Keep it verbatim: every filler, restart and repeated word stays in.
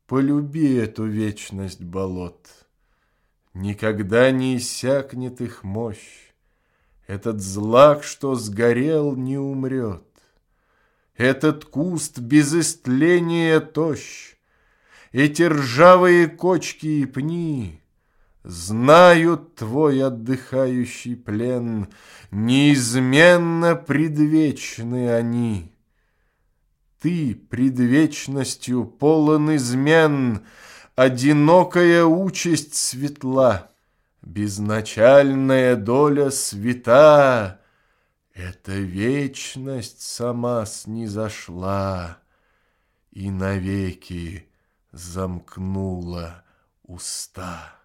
полюби эту вечность болот. Никогда не иссякнет их мощь. Этот злак, что сгорел, не умрет. Этот куст без истления тощ. Эти ржавые кочки и пни знают твой отдыхающий плен. Неизменно предвечны они. Ты пред вечностью полон измен, одинокая участь светла, безначальная доля свята. Эта вечность сама снизошла и навеки замкнула уста.